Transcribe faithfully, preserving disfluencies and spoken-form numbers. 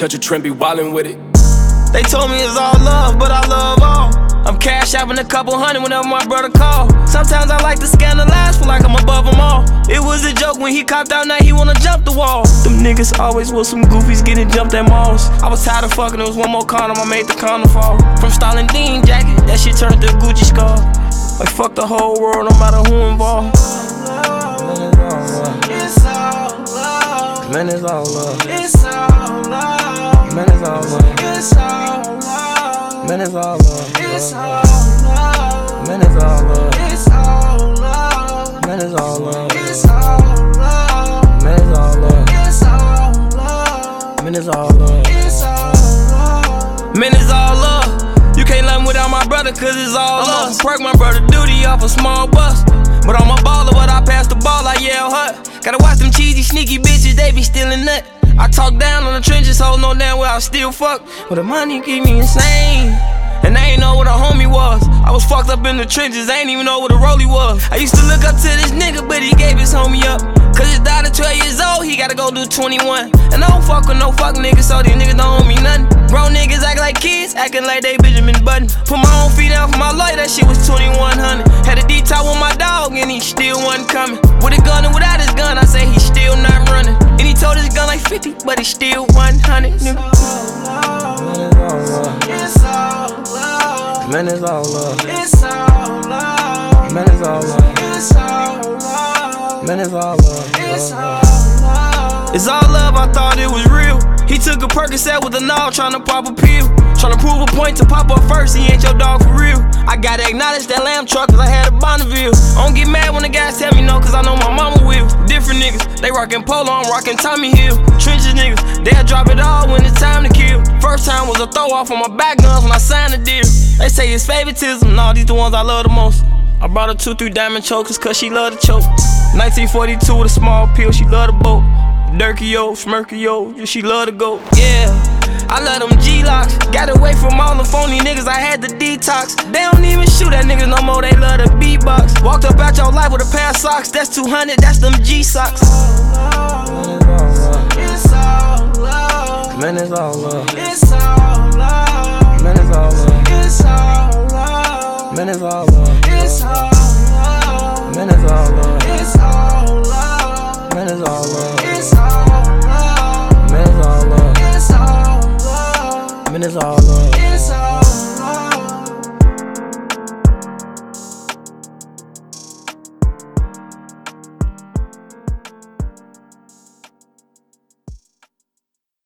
touch a trend, be wildin' with it. They told me it's all love, but I love all. I'm cash shopping a couple hundred whenever my brother call. Sometimes I like to scandalize, feel like I'm above them all. It was a joke when he copped out, now he wanna jump the wall. Them niggas always was some goofies getting jumped at malls. I was tired of fucking, there was one more condom, I made the condom fall. From Stalin Dean jacket, that shit turned to a Gucci scarf. Like fuck the whole world, no matter who involved. It's all love. Man, it's all love. It's all love. Man, it's all love. It's all love. Man, it's all love. It's all love. Man, it's all love. It's all love. Man, it's all love. It's all love. Man, it's all love. It's all love. Man, it's all love. It's all love. Man, it's all love. You can't love me without my brother, cause it's all I'm love. off Perk my brother duty off a small bus. But I'm a baller, but I pass the ball, I yell hut. Gotta watch them cheesy, sneaky bitches, they be stealing nut. I talk down on the trenches, hold no damn well I still fuck. But the money keep me insane. And I ain't know what a homie was. I was fucked up in the trenches, I ain't even know what a rollie was. I used to look up to this nigga, but he gave his homie up. Cause his daughter twelve years old, he gotta go do twenty-one. And I don't fuck with no fuck niggas, so these niggas don't owe me nothing. Grown niggas act like kids, acting like they Benjamin Button. Put my own feet down for my life, that shit was twenty-one hundred. Had a D-top with my dog, and he still wasn't coming. With a gun and without his gun, I say he still not running. And he told his gun like fifty, but he still one hundred. It's all love. It's all love. Man, it's all love. It's all love. Man, it's all love. It's all love. Man, it's all love. It's all love. It's all love, I thought it was real. He took a Percocet with a knob, tryna pop a pill. Tryna prove a point to pop up first, he ain't your dog for real. I gotta acknowledge that lamb truck, cause I had a Bonneville. I don't get mad when the guys tell me no, cause I know my mama will. Different niggas, they rockin' Polo, I'm rockin' Tommy Hill. Trenches niggas, they'll drop it all when it's time to kill. First time was a throw off on my back guns when I signed the deal. They say it's favoritism, nah, these the ones I love the most. I brought her two, three diamond chokers, cause she love to choke. nineteen forty-two with a small pill, she love the boat. Durkio, Smirkio, yeah, she love to go. Yeah, I love them G-locks. Got away from all the phony niggas, I had to detox. They don't even shoot at niggas no more, they love the beatbox. Walked up out your life with a pair of socks, that's two hundred, that's them G-socks. It's all love. Man, it's all love. It's all love. Man, it's all love. It's all love. Man, it's all love. It's all love. Man, it's all love. It's all love. Man, it's all love. It's all love. Man, it's all love. It's all love. Man, it's all love. It's all